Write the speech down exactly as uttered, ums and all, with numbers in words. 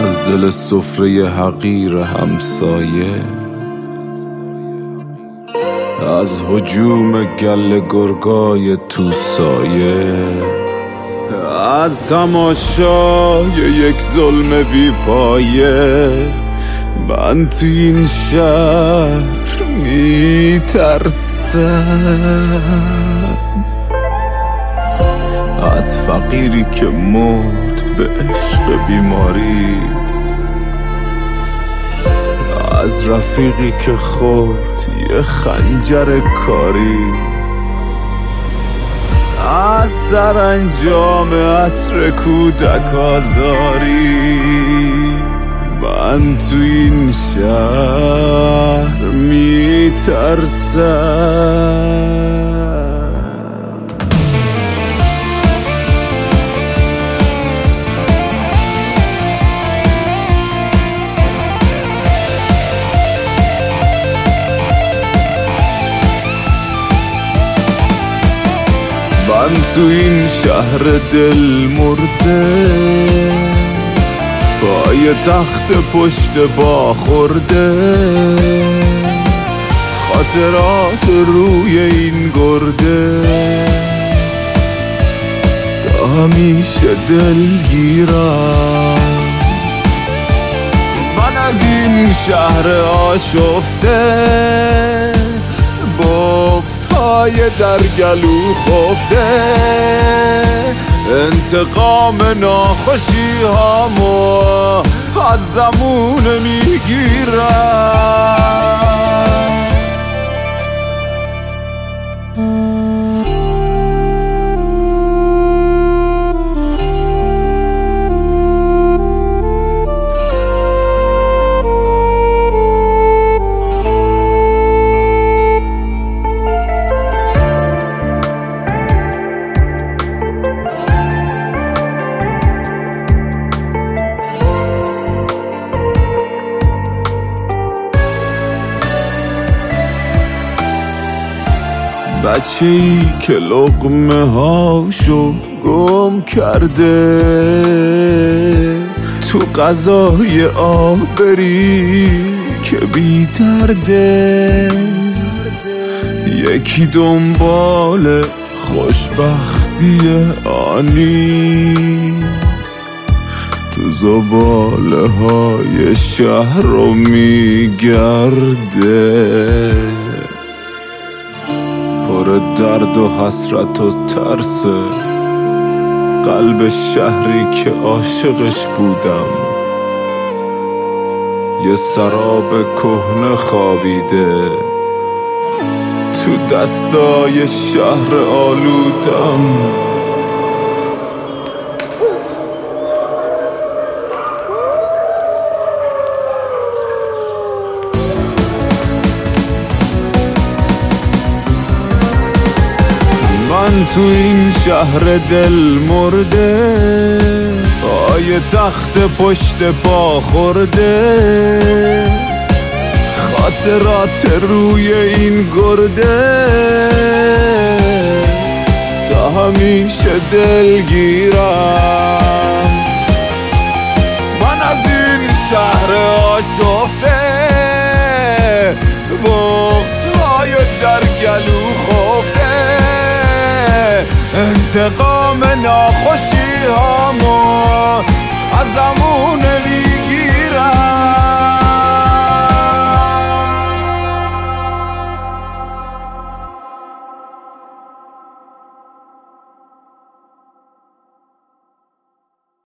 از دل سفره حقیر همسایه، از هجوم گل گرگای تو سایه، از تماشای یک ظلم بی پایه، من تو این شهر می ترسم. از فقیری که مرد به عشق بیماری، از رفیقی که خورد یه خنجر کاری، از سرانجام عصر کودک آزاری، من تو این شهر می ترسم. من تو این شهر دل مرده، پای تخت پشت با خورده، خاطرات روی این گرده، تا همیشه دلگیرم. من از این شهر آشفته، بغض های در گلو خفته، انتقام ناخوشی هامو از زمونه میگیرم. بچه ای که لقمه هاشو گم کرده، تو غذای آبری که بی درده، یکی دنبال خوشبختی آنی، تو زباله های شهر رو میگرده، پر درد و حسرت و ترس قلب شهری که عاشقش بودم. یه سراب کهنه خوابیده تو دستای شهر آلودم. من تو این شهر دل مرده، پای تخت پشت پا خورده، خاطرات روی این گرده، تا همیشه دلگیرم. من از این شهر آشفته، بغض‌های در گلو خفته، انتقام ناخوشی هامو از زمونه